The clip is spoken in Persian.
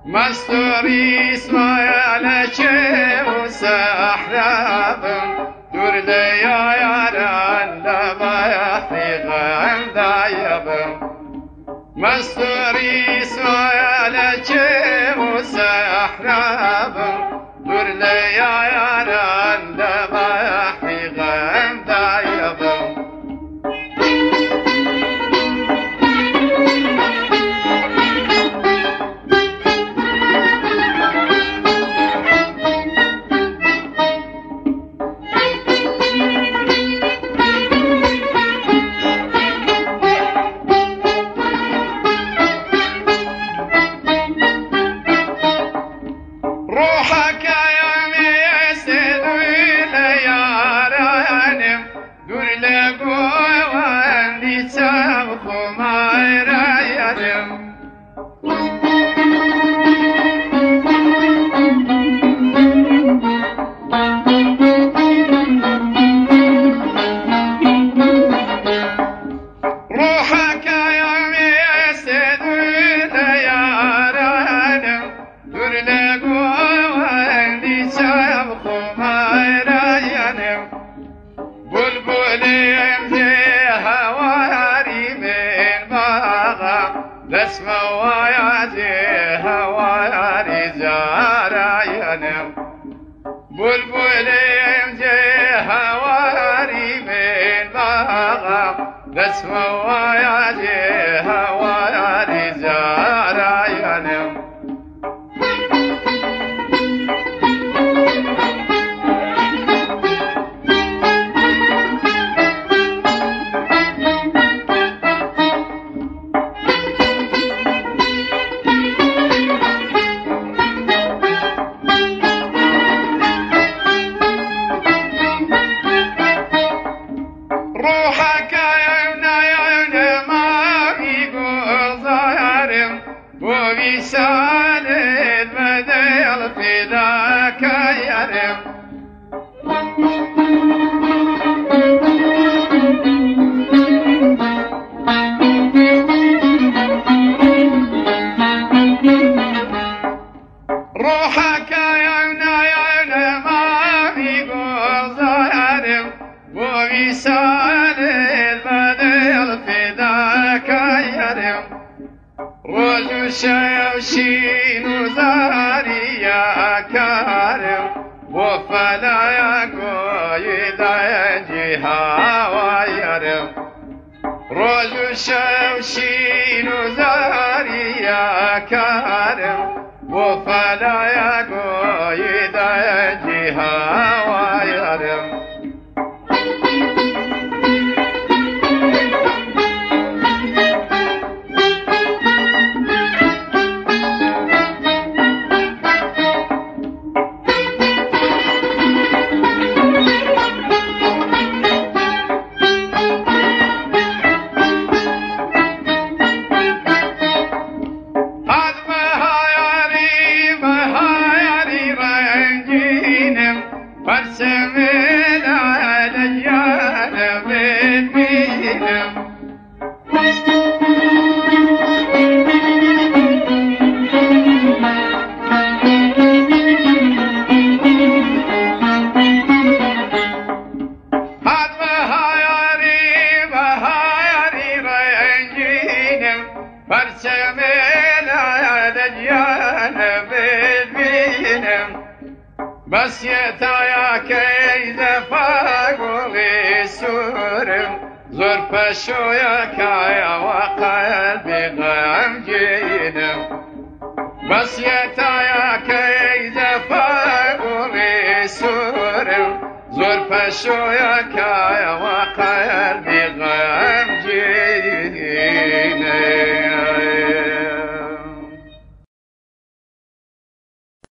مستوری اسماعیل چه و سحرابم دور لیاران لبایخی غم دایبم مستوری اسماعیل چه و سحرابم دور لیاران لبایخی غم دایبم روحك يا ميسد ليارانم دور لقوى واندي تابخو ما يرايانم روحك يا ميسد ليارانم دور لقوى بسمة وياتي هواري زاراينم بلبلي يمجي هواري من باغا بسمة وياتي هواري زاراينم روحك يا ما في قصارم وبيسال البديل في ذاك يرم روحك يا ما في قصارم وبيسال البديل في ذاك يرم رجو شيوشين وزاري يا كارم وفلا يا قويد ينجيها ويرم رجو شيوشين وزاري يا كارم وفلا يا قويد ينجيها ويرم فارسمين علي انا من بينم فارسمين علي انا من بينم بس يا كيد فاقولي سورم زرف شويك يا وقلبي غمجينم بس يا كيد فاقولي سورم زرف شويك يا